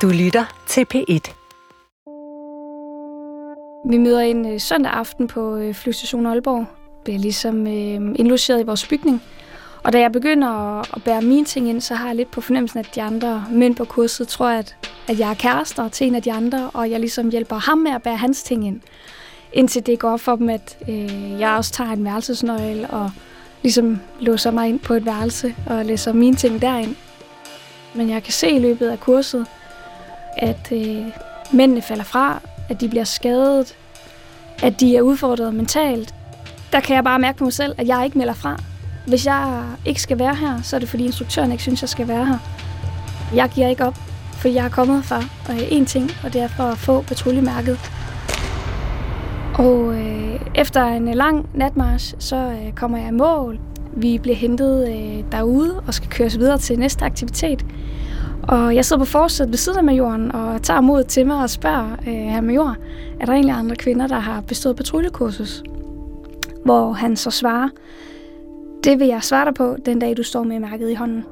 Du lytter til P1. Vi møder en søndag aften på Flyvestation Aalborg. Bliver ligesom indlogeret i vores bygning. Og da jeg begynder at bære mine ting ind, så har jeg lidt på fornemmelsen, at de andre mænd på kurset tror, at jeg er kærester til en af de andre, og jeg ligesom hjælper ham med at bære hans ting ind. Indtil det går op for dem, at jeg også tager en værelsesnøgle og ligesom låser mig ind på et værelse og læser mine ting derind. Men jeg kan se i løbet af kurset, at mændene falder fra, at de bliver skadet, at de er udfordret mentalt. Der kan jeg bare mærke på mig selv, at jeg ikke melder fra. Hvis jeg ikke skal være her, så er det fordi instruktøren ikke synes, jeg skal være her. Jeg giver ikke op, for jeg er kommet for én ting, og det er for at få patruljemærket. Og efter en lang natmarch, så kommer jeg i mål. Vi bliver hentet derude og skal køres videre til næste aktivitet. Og jeg sidder på forsædet ved siden af majoren og tager modet til mig og spørger herr major, er der egentlig andre kvinder, der har bestået patruljekursus? Hvor han så svarer, det vil jeg svare dig på den dag, du står med mærket i hånden.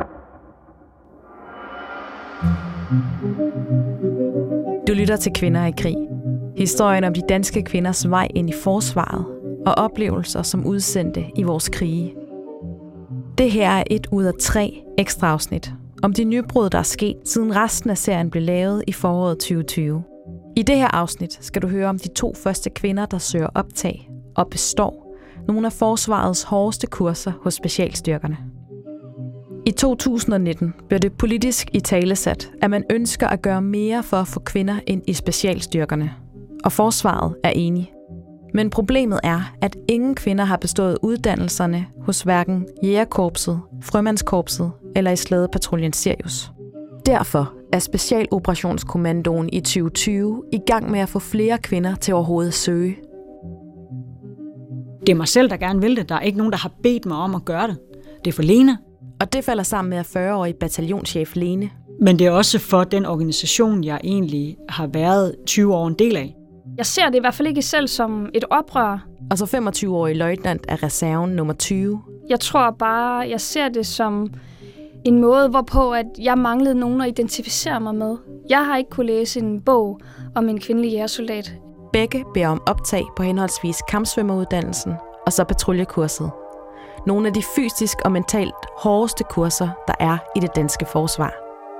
Du lytter til Kvinder i krig. Historien om de danske kvinders vej ind i forsvaret og oplevelser som udsendte i vores krige. Det her er 1 ud af 3 ekstra afsnit om de nybrud, der er sket, siden resten af serien blev lavet i foråret 2020. I det her afsnit skal du høre om de 2 første kvinder, der søger optag og består nogle af forsvarets hårdeste kurser hos specialstyrkerne. I 2019 blev det politisk italesat, at man ønsker at gøre mere for at få kvinder ind i specialstyrkerne. Og forsvaret er enig. Men problemet er, at ingen kvinder har bestået uddannelserne hos hverken Jægerkorpset, Frømandskorpset eller i Slædepatruljen Sirius. Derfor er Specialoperationskommandoen i 2020 i gang med at få flere kvinder til overhovedet at søge. Det er mig selv, der gerne vil det. Der er ikke nogen, der har bedt mig om at gøre det. Det er for Lene. Og det falder sammen med, at 40-årig bataljonschef Lene. Men det er også for den organisation, jeg egentlig har været 20 år en del af. Jeg ser det i hvert fald ikke selv som et oprør. Og så 25-årig løjtnant af reserven nummer 20. Jeg tror bare, jeg ser det som en måde, hvorpå at jeg manglede nogen at identificere mig med. Jeg har ikke kunne læse en bog om en kvindelig jægersoldat. Begge beder om optag på henholdsvis kampsvømmeruddannelsen og så patruljekurset. Nogle af de fysisk og mentalt hårdeste kurser, der er i det danske forsvar.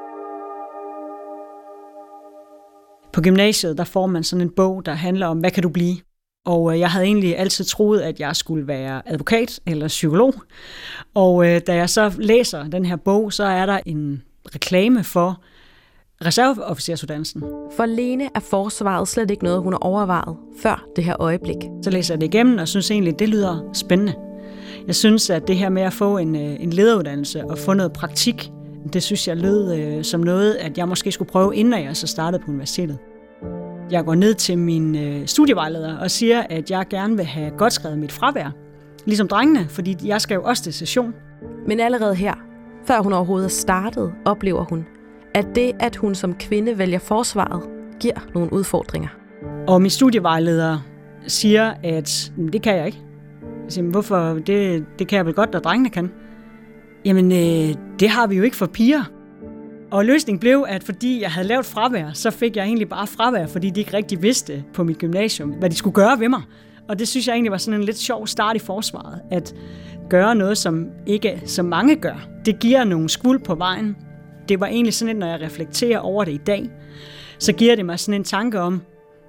På gymnasiet, der får man sådan en bog, der handler om, hvad kan du blive? Og jeg havde egentlig altid troet, at jeg skulle være advokat eller psykolog. Og da jeg så læser den her bog, så er der en reklame for reserveofficersuddannelsen. For Lene er forsvaret slet ikke noget, hun har overvejet før det her øjeblik. Så læser jeg det igennem og synes egentlig, det lyder spændende. Jeg synes, at det her med at få en lederuddannelse og få noget praktik, det synes jeg lød som noget, at jeg måske skulle prøve, inden jeg så startede på universitetet. Jeg går ned til min studievejleder og siger, at jeg gerne vil have godt skrevet mit fravær. Ligesom drengene, fordi jeg skal jo også til session. Men allerede her, før hun overhovedet er startet, oplever hun, at det, at hun som kvinde vælger forsvaret, giver nogle udfordringer. Og min studievejleder siger, at det kan jeg ikke. Jeg siger, hvorfor? Det kan jeg vel godt, at drengene kan. Jamen, det har vi jo ikke for piger. Og løsningen blev, at fordi jeg havde lavet fravær, så fik jeg egentlig bare fravær, fordi de ikke rigtig vidste på mit gymnasium, hvad de skulle gøre ved mig. Og det synes jeg egentlig var sådan en lidt sjov start i forsvaret, at gøre noget, som ikke så mange gør. Det giver nogle skuld på vejen. Det var egentlig sådan, at når jeg reflekterer over det i dag, så giver det mig sådan en tanke om,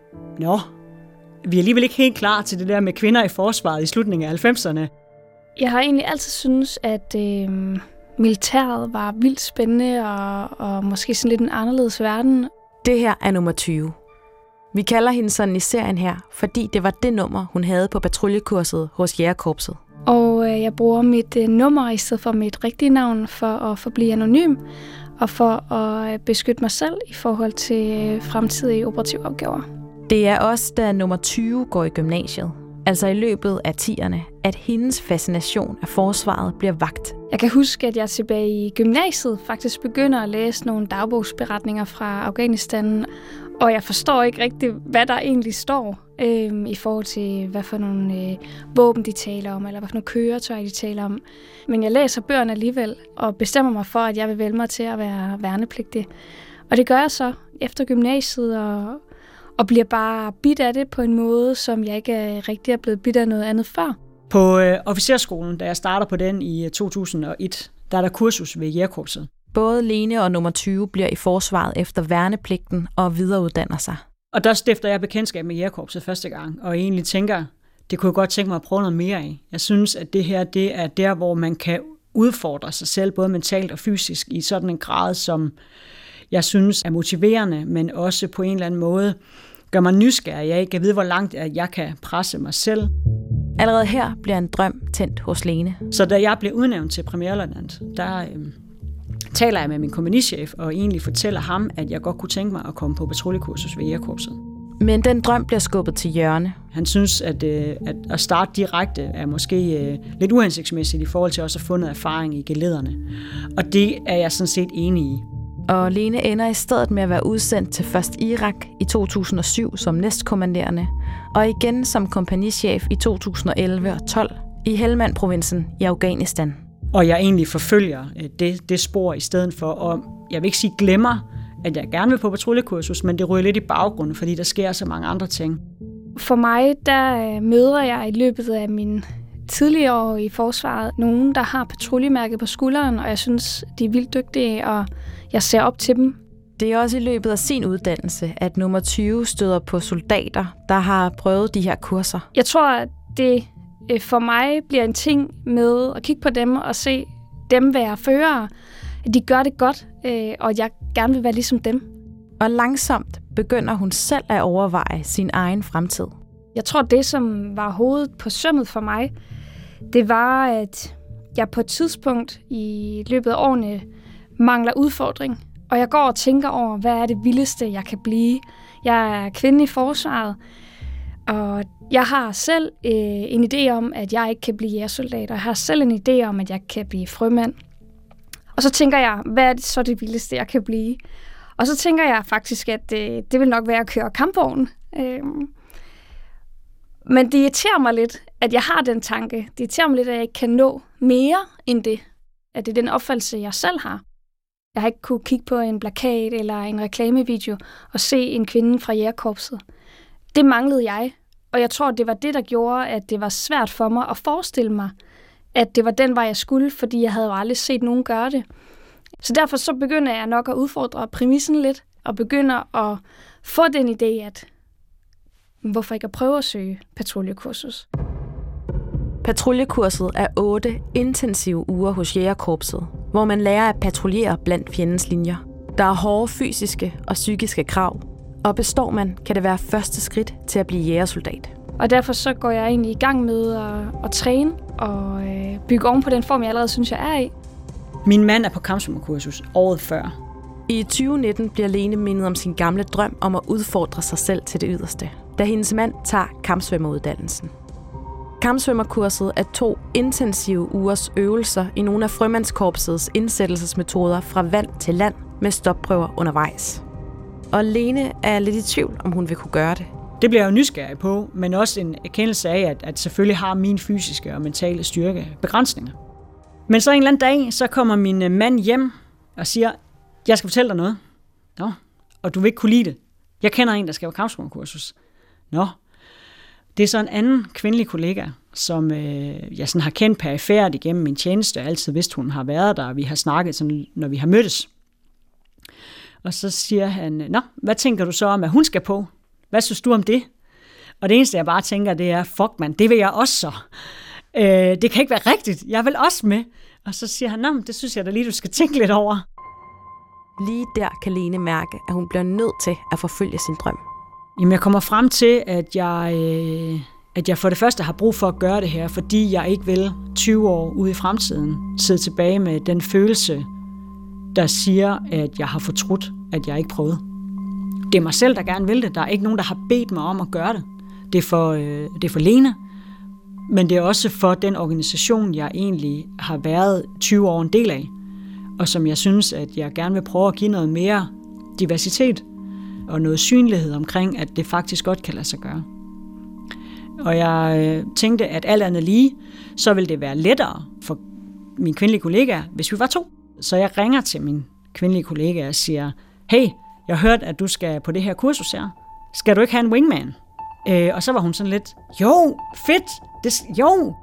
vi er alligevel ikke helt klar til det der med kvinder i forsvaret i slutningen af 90'erne. Jeg har egentlig altid syntes, at militæret var vildt spændende og måske sådan lidt en anderledes verden. Det her er nummer 20. Vi kalder hende sådan i serien her, fordi det var det nummer, hun havde på patruljekurset hos Jægerkorpset. Og jeg bruger mit nummer i stedet for mit rigtige navn for at forblive anonym og for at beskytte mig selv i forhold til fremtidige operative opgaver. Det er også, da nummer 20 går i gymnasiet, altså i løbet af 10'erne, at hendes fascination af forsvaret bliver vakt. Jeg kan huske, at jeg tilbage i gymnasiet faktisk begynder at læse nogle dagbogsberetninger fra Afghanistan, og jeg forstår ikke rigtig, hvad der egentlig står i forhold til, hvad for nogle våben de taler om, eller hvad for nogle køretøjer de taler om. Men jeg læser bøgerne alligevel, og bestemmer mig for, at jeg vil vælge mig til at være værnepligtig. Og det gør jeg så efter gymnasiet, og bliver bare bidt af det på en måde, som jeg ikke rigtig er blevet bidt af noget andet før. På officerskolen, da jeg starter på den i 2001, der er der kursus ved Jægerkorpset. Både Lene og nummer 20 bliver i forsvaret efter værnepligten og videreuddanner sig. Og der stifter jeg bekendtskab med Jægerkorpset første gang, og egentlig tænker, det kunne jeg godt tænke mig at prøve noget mere af. Jeg synes, at det her, det er der, hvor man kan udfordre sig selv, både mentalt og fysisk, i sådan en grad, som jeg synes er motiverende, men også på en eller anden måde gør mig nysgerrig. Jeg kan vide, hvor langt jeg kan presse mig selv. Allerede her bliver en drøm tændt hos Lene. Så da jeg blev udnævnt til premierløjtnant, der taler jeg med min kompagnichef og egentlig fortæller ham, at jeg godt kunne tænke mig at komme på patruljekursus ved Jægerkorpset. Men den drøm bliver skubbet til hjørne. Han synes, at starte direkte er måske lidt uhensigtsmæssigt i forhold til også at få noget erfaring i gelederne. Og det er jeg sådan set enig i. Og Lene ender i stedet med at være udsendt til først Irak i 2007 som næstkommanderende, og igen som kompagnichef i 2011 og 12 i Helmand-provinsen i Afghanistan. Og jeg egentlig forfølger det spor i stedet for, og jeg vil ikke sige glemmer, at jeg gerne vil på patruljekursus, men det ryger lidt i baggrunden, fordi der sker så mange andre ting. For mig, der møder jeg i løbet af mine tidligere år i forsvaret nogen, der har patruljemærket på skulderen, og jeg synes, de er vildt dygtige, og jeg ser op til dem. Det er også i løbet af sin uddannelse, at nummer 20 støder på soldater, der har prøvet de her kurser. Jeg tror, at det for mig bliver en ting med at kigge på dem og se dem være førere. De gør det godt, og jeg gerne vil være ligesom dem. Og langsomt begynder hun selv at overveje sin egen fremtid. Jeg tror, det som var hovedet på sømmet for mig, det var, at jeg på et tidspunkt i løbet af årene mangler udfordring. Og jeg går og tænker over, hvad er det vildeste, jeg kan blive. Jeg er kvinde i forsvaret, og jeg har selv en idé om, at jeg ikke kan blive jægersoldat. Jeg har selv en idé om, at jeg kan blive frømand. Og så tænker jeg, hvad er det så det vildeste, jeg kan blive? Og så tænker jeg faktisk, at det vil nok være at køre kampvogn. Men det irriterer mig lidt, at jeg har den tanke. Det irriterer mig lidt, at jeg ikke kan nå mere end det. At det er den opfattelse, jeg selv har. Jeg har ikke kunne kigge på en plakat eller en reklamevideo og se en kvinde fra Jægerkorpset. Det manglede jeg, og jeg tror, det var det, der gjorde, at det var svært for mig at forestille mig, at det var den vej, jeg skulle, fordi jeg havde jo aldrig set nogen gøre det. Så derfor så begynder jeg nok at udfordre præmissen lidt, og begynder at få den idé, at hvorfor ikke at prøve at søge patruljekursus? Patruljekurset er 8 intensive uger hos Jægerkorpset, hvor man lærer at patruljere blandt fjendens linjer. Der er hårde fysiske og psykiske krav, og består man, kan det være første skridt til at blive jægersoldat. Og derfor så går jeg egentlig i gang med at træne og bygge oven på den form, jeg allerede synes, jeg er i. Min mand er på kampsvømmerkursus året før. I 2019 bliver Lene mindet om sin gamle drøm om at udfordre sig selv til det yderste, da hendes mand tager kampsvømmeruddannelsen. Kampsvømmerkurset er 2 intensive ugers øvelser i nogle af Frømandskorpsets indsættelsesmetoder fra vand til land med stopprøver undervejs. Og Lene er lidt i tvivl, om hun vil kunne gøre det. Det bliver jeg jo nysgerrig på, men også en erkendelse af, at selvfølgelig har min fysiske og mentale styrke begrænsninger. Men så en eller anden dag, så kommer min mand hjem og siger, jeg skal fortælle dig noget. Nå, og du vil ikke kunne lide det. Jeg kender en, der skal på kampsvømmerkursus. Nå, det er så en anden kvindelig kollega, som jeg sådan har kendt perifært igennem min tjeneste, og altid vidst, hun har været der, og vi har snakket, sådan, når vi har mødtes. Og så siger han, nå, hvad tænker du så om, at hun skal på? Hvad synes du om det? Og det eneste, jeg bare tænker, det er, fuck man, det vil jeg også så. Det kan ikke være rigtigt, jeg vil også med. Og så siger han, nå, det synes jeg da lige, du skal tænke lidt over. Lige der kan Lene mærke, at hun bliver nødt til at forfølge sin drøm. Jamen, jeg kommer frem til, at jeg for det første har brug for at gøre det her, fordi jeg ikke vil 20 år ude i fremtiden sidde tilbage med den følelse, der siger, at jeg har fortrudt, at jeg ikke prøvede. Det er mig selv, der gerne vil det. Der er ikke nogen, der har bedt mig om at gøre det. Det er for Lene, men det er også for den organisation, jeg egentlig har været 20 år en del af, og som jeg synes, at jeg gerne vil prøve at give noget mere diversitet og noget synlighed omkring, at det faktisk godt kan lade sig gøre. Og jeg tænkte, at alt andet lige, så ville det være lettere for min kvindelige kollega, hvis vi var 2. Så jeg ringer til min kvindelige kollega og siger, hey, jeg har hørt, at du skal på det her kursus her. Skal du ikke have en wingman? Og så var hun sådan lidt, jo, fedt, jo.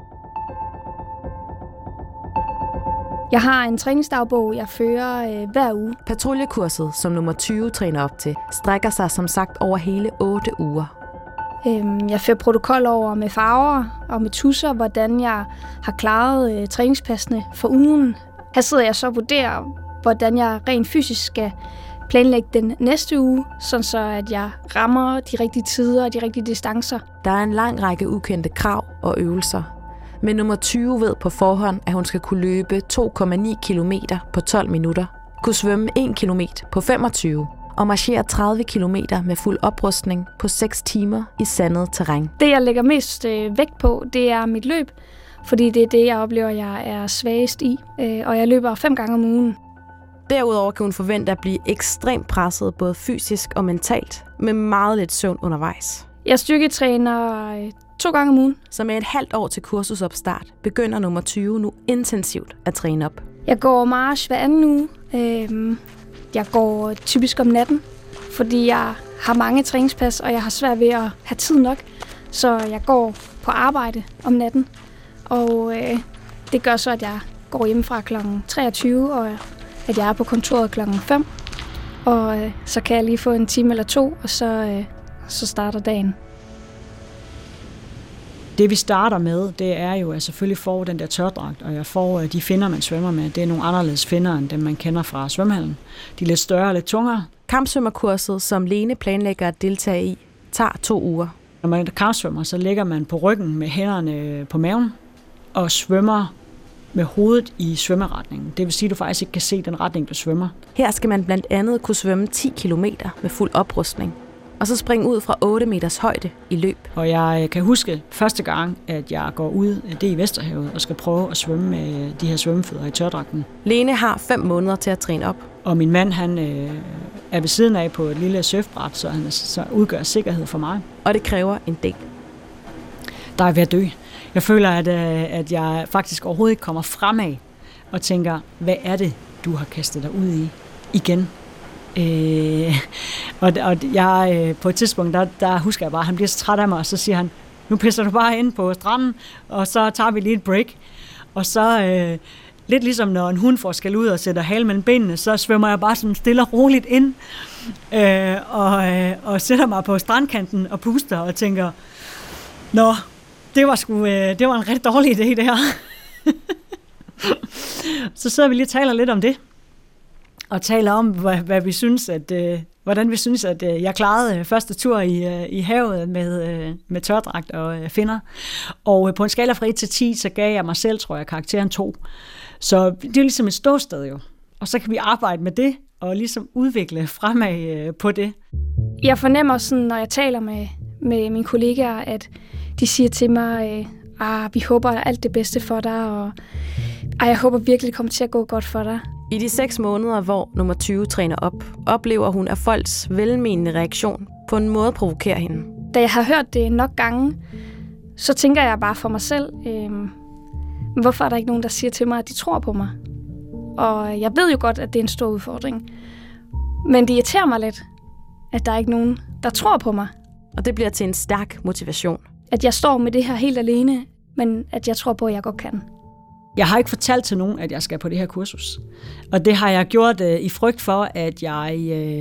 Jeg har en træningsdagbog, jeg fører hver uge. Patruljekurset, som nummer 20 træner op til, strækker sig som sagt over hele 8 uger. Jeg fører protokol over med farver og med tusser, hvordan jeg har klaret træningspassene for ugen. Her sidder jeg så og vurderer, hvordan jeg rent fysisk skal planlægge den næste uge, sådan så at jeg rammer de rigtige tider og de rigtige distancer. Der er en lang række ukendte krav og øvelser. Men nummer 20 ved på forhånd, at hun skal kunne løbe 2,9 kilometer på 12 minutter, kunne svømme 1 kilometer på 25 og marchere 30 kilometer med fuld oprustning på 6 timer i sandet terræn. Det, jeg lægger mest vægt på, det er mit løb, fordi det er det, jeg oplever, jeg er svagest i, og jeg løber 5 gange om ugen. Derudover kan hun forvente at blive ekstremt presset, både fysisk og mentalt, med meget lidt søvn undervejs. Jeg styrketræner 2 gange om ugen. Så med et halvt år til kursusopstart, begynder nummer 20 nu intensivt at træne op. Jeg går march hver anden uge. Jeg går typisk om natten, fordi jeg har mange træningspas, og jeg har svært ved at have tid nok. Så jeg går på arbejde om natten, og det gør så, at jeg går hjemmefra kl. 23, og at jeg er på kontoret kl. 5. Og så kan jeg lige få en time eller 2, og så starter dagen. Det vi starter med, det er jo, at jeg selvfølgelig får den der tørdragt, og jeg får de finner, man svømmer med. Det er nogle anderledes finner, end dem man kender fra svømmehallen. De er lidt større og lidt tungere. Kampsvømmerkurset, som Lene planlægger at deltage i, tager 2 uger. Når man kampsvømmer, så ligger man på ryggen med hænderne på maven og svømmer med hovedet i svømmeretningen. Det vil sige, at du faktisk ikke kan se den retning, du svømmer. Her skal man blandt andet kunne svømme 10 kilometer med fuld oprustning, og så springe ud fra 8 meters højde i løb. Og jeg kan huske første gang, at jeg går ud, det er i Vesterhavet, og skal prøve at svømme med de her svømmefødder i tørdragten. Lene har 5 måneder til at træne op. Og min mand, han er ved siden af på et lille surfbræt, så han så udgør sikkerhed for mig. Og det kræver en del. Der er ved at dø. Jeg føler, at jeg faktisk overhovedet ikke kommer fremad og tænker, hvad er det, du har kastet dig ud i igen? Og jeg på et tidspunkt, der husker jeg bare, at han bliver så træt af mig, og så siger han, nu pisser du bare ind på stranden, og så tager vi lige et break. Og så lidt ligesom når en hund får skal ud og sætter halen mellem benene, så svømmer jeg bare sådan stille og roligt ind, og sætter mig på strandkanten og puster og tænker, nå, det var en rigtig dårlig idé, det her. Så sidder vi lige og taler lidt om det. Og taler om, hvad vi synes, hvordan vi synes, at jeg klarede første tur i havet med tørdragt og finner. Og på en skala fra 1 til 10, så gav jeg mig selv, tror jeg, karakteren 2. Så det er ligesom et ståsted jo. Og så kan vi arbejde med det, og ligesom udvikle fremad på det. Jeg fornemmer sådan, når jeg taler med mine kollegaer, at de siger til mig, vi håber alt det bedste for dig, og jeg håber virkelig, det kommer til at gå godt for dig. I de 6 måneder, hvor nummer 20 træner op, oplever hun, at folks velmenende reaktion på en måde provokerer hende. Da jeg har hørt det nok gange, så tænker jeg bare for mig selv, hvorfor er der ikke nogen, der siger til mig, at de tror på mig? Og jeg ved jo godt, at det er en stor udfordring. Men det irriterer mig lidt, at der er ikke nogen, der tror på mig. Og det bliver til en stærk motivation. At jeg står med det her helt alene, men at jeg tror på, at jeg godt kan. Jeg har ikke fortalt til nogen, at jeg skal på det her kursus. Og det har jeg gjort i frygt for, at jeg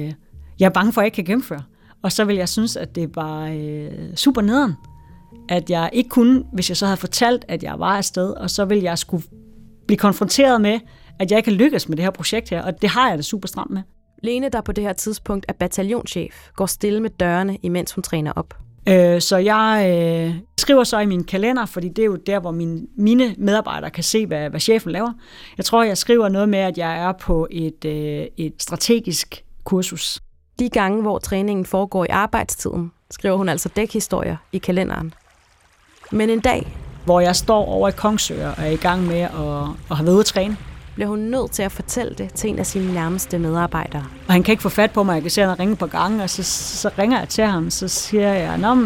er bange for, at jeg ikke kan gennemføre. Og så vil jeg synes, at det var super nederen. At jeg ikke kunne, hvis jeg så havde fortalt, at jeg var afsted, og så ville jeg skulle blive konfronteret med, at jeg ikke kan lykkes med det her projekt her. Og det har jeg det super stramt med. Lene, der på det her tidspunkt er bataljonschef, går stille med dørene, imens hun træner op. Så jeg skriver så i min kalender, fordi det er jo der, hvor mine medarbejdere kan se, hvad chefen laver. Jeg tror, jeg skriver noget med, at jeg er på et strategisk kursus. De gange, hvor træningen foregår i arbejdstiden, skriver hun altså dækhistorier i kalenderen. Men en dag, hvor jeg står over i Kongsør og er i gang med at have været ude at træne, bliver hun nødt til at fortælle det til en af sine nærmeste medarbejdere. Og han kan ikke få fat på mig. Jeg kan se, at han ringer på gangen, og så ringer jeg til ham. Så siger jeg, nå,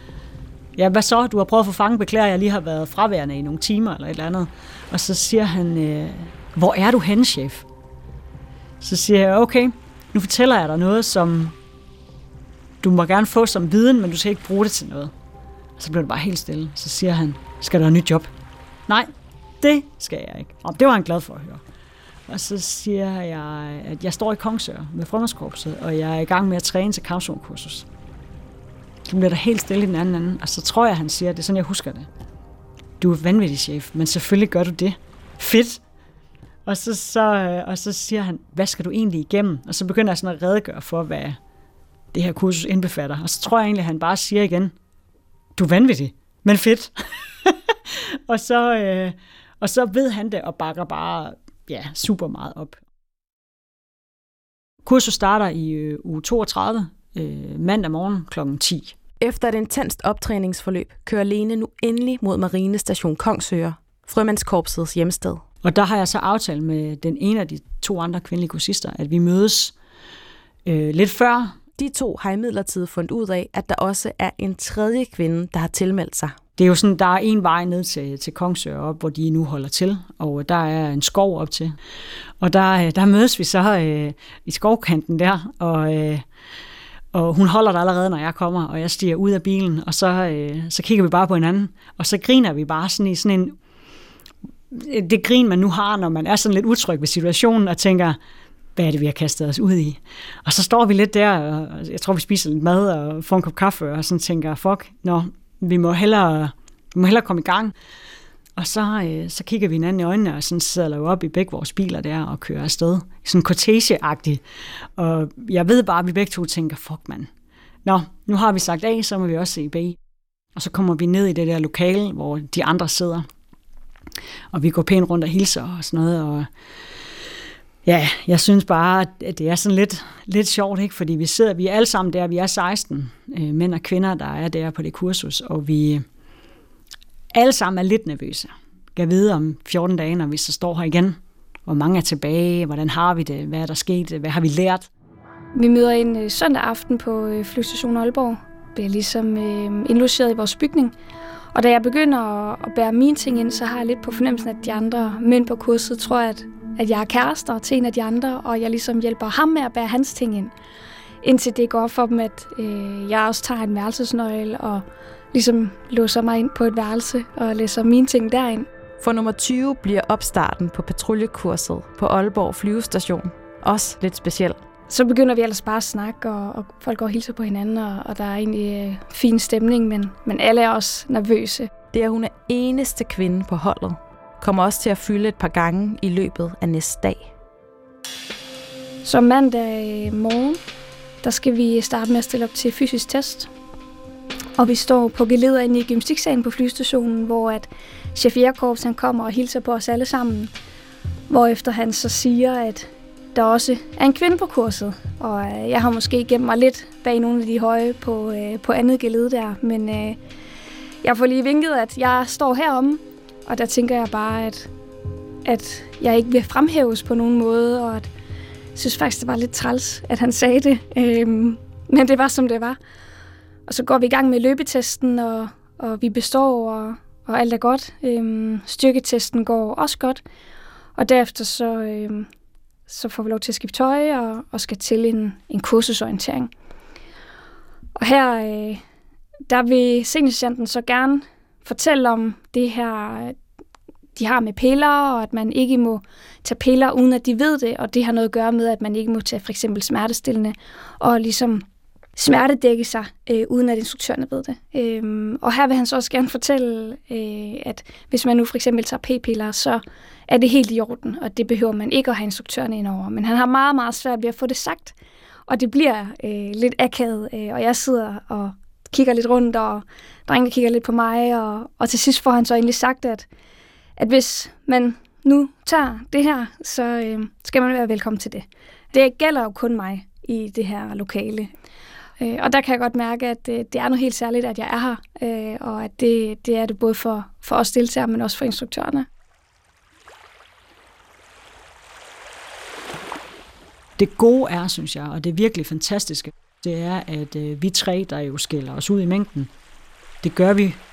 ja, hvad så? Du har prøvet at få fangen, beklager, jeg lige har været fraværende i nogle timer eller et eller andet. Og så siger han, hvor er du henne, chef? Så siger jeg, okay, nu fortæller jeg dig noget, som du må gerne få som viden, men du skal ikke bruge det til noget. Og så bliver det bare helt stille. Så siger han, skal du have et nyt job? Nej, det skal jeg ikke. Og det var han glad for at høre. Og så siger jeg, at jeg står i Kongsør med Frømandskorpset, og jeg er i gang med at træne til kampzone-kursus. Så bliver der helt stille i den anden, og så tror jeg, han siger, det er sådan, jeg husker det. Du er vanvittig, chef, men selvfølgelig gør du det. Fedt! Og så siger han, hvad skal du egentlig igennem? Og så begynder jeg sådan at redegøre for, hvad det her kursus indbefatter. Og så tror jeg egentlig, at han bare siger igen, du er vanvittig, men fedt. og så ved han det og bakker bare super meget op. Kursus starter i uge 32, mandag morgen kl. 10. Efter et intenst optræningsforløb kører Lene nu endelig mod Marinestation Kongsør, Frømandskorpsets hjemsted. Og der har jeg så aftalt med den ene af de 2 andre kvindelige kursister, at vi mødes lidt før. De 2 har imidlertid fundet ud af, at der også er en 3. kvinde, der har tilmeldt sig. Det er jo sådan, der er en vej ned til Kongsør op, hvor de nu holder til, og der er en skov op til. Og der mødes vi så i skovkanten der, og hun holder der allerede, når jeg kommer, og jeg stiger ud af bilen, og så kigger vi bare på hinanden, og så griner vi bare sådan i sådan en... Det grin, man nu har, når man er sådan lidt utryg ved situationen, og tænker, hvad er det, vi har kastet os ud i? Og så står vi lidt der, og jeg tror, vi spiser lidt mad og får en kop kaffe, og sådan tænker, fuck, vi må hellere komme i gang. Og så kigger vi hinanden i øjnene, og sådan sidder jo op i begge vores biler der, og kører afsted. Sådan cortege-agtigt. Og jeg ved bare, at vi begge 2 tænker, fuck mand. Nu har vi sagt A, så må vi også se B. Og så kommer vi ned i det der lokale, hvor de andre sidder. Og vi går pænt rundt og hilser og sådan noget, og ja, jeg synes bare, at det er sådan lidt sjovt, ikke? Fordi vi er alle sammen der, vi er 16 mænd og kvinder, der er der på det kursus, og vi alle sammen er lidt nervøse. Jeg ved om 14 dage, når vi så står her igen, hvor mange er tilbage, hvordan har vi det, hvad er der sket, hvad har vi lært? Vi møder en søndag aften på flystationen Aalborg, bliver ligesom indlogeret i vores bygning. Og da jeg begynder at bære mine ting ind, så har jeg lidt på fornemmelsen, at de andre mænd på kurset tror, at jeg er kærester til en af de andre, og jeg ligesom hjælper ham med at bære hans ting ind. Indtil det går op for dem, at jeg også tager en værelsesnøgle og ligesom låser mig ind på et værelse og læser mine ting derind. For nummer 20 bliver opstarten på patruljekurset på Aalborg Flyvestation også lidt speciel. Så begynder vi ellers bare at snakke, og folk går og hilser på hinanden, og der er egentlig fin stemning, men alle er også nervøse. Det er hun er eneste kvinde på holdet, kommer også til at fylde et par gange i løbet af næste dag. Så mandag morgen, der skal vi starte med at stille op til fysisk test. Og vi står på geleder inde i gymnastiksalen på flystationen, hvor at chef Jægerkorps han kommer og hilser på os alle sammen. Hvorefter han så siger, at der også er en kvinde på kurset. Og jeg har måske gemt mig lidt bag nogle af de høje på andet gelede der. Men jeg får lige vinket, at jeg står heromme. Og der tænker jeg bare, at jeg ikke vil fremhæves på nogen måde. Og at jeg synes faktisk, det var lidt træls, at han sagde det. Men det var, som det var. Og så går vi i gang med løbetesten, og vi består, og alt er godt. Styrketesten går også godt. Og derefter så får vi lov til at skifte tøj og skal til en kursusorientering. Og her der vil seniorsergeanten så gerne fortælle om det her, de har med piller, og at man ikke må tage piller, uden at de ved det, og det har noget at gøre med, at man ikke må tage for eksempel smertestillende, og ligesom smertedække sig, uden at instruktørerne ved det. Og her vil han så også gerne fortælle, at hvis man nu for eksempel tager p-piller, så er det helt i orden, og det behøver man ikke at have instruktørerne indover. Men han har meget, meget svært ved at få det sagt, og det bliver lidt akavet, og jeg sidder og kigger lidt rundt, og drengene kigger lidt på mig, og til sidst får han så egentlig sagt, at hvis man nu tager det her, så skal man være velkommen til det. Det gælder jo kun mig i det her lokale. Og der kan jeg godt mærke, at det er noget helt særligt, at jeg er her, og at det er det både for os deltagere, men også for instruktørerne. Det gode er, synes jeg, og det er virkelig fantastiske, det er, at vi 3, der jo skiller os ud i mængden, det gør vi